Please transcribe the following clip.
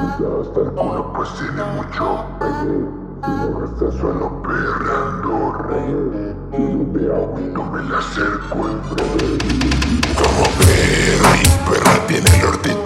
hasta el culo pues tiene mucho. Si no estás solo perreando, rey. Si yo me agüito me la acerco en breve. Como perra, mi perra tiene el ortito